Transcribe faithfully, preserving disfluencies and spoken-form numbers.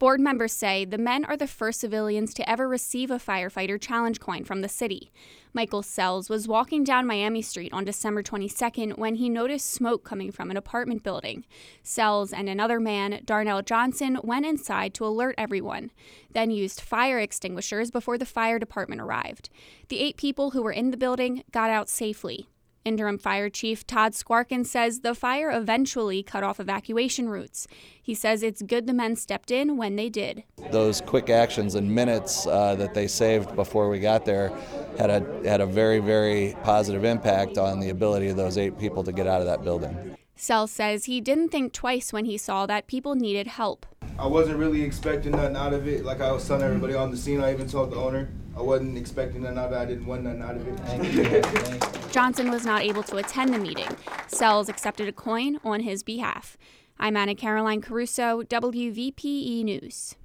Board members say the men are the first civilians to ever receive a firefighter challenge coin from the city. Michael Sells was walking down Miami Street on December twenty-second when he noticed smoke coming from an apartment building. Sells and another man, Darnell Johnson, went inside to alert everyone, then used fire extinguishers before the fire department arrived. The eight people who were in the building got out safely. Interim Fire Chief Todd Squarkin says the fire eventually cut off evacuation routes. He says it's good the men stepped in when they did. Those quick actions and minutes uh, that they saved before we got there had a had a very, very positive impact on the ability of those eight people to get out of that building. Sells says he didn't think twice when he saw that people needed help. I wasn't really expecting nothing out of it. Like I was telling everybody on the scene, I even told the owner, I wasn't expecting nothing out of it. I didn't want nothing out of it. Johnson was not able to attend the meeting. Sells accepted a coin on his behalf. I'm Anna Caroline Caruso, W V P E News.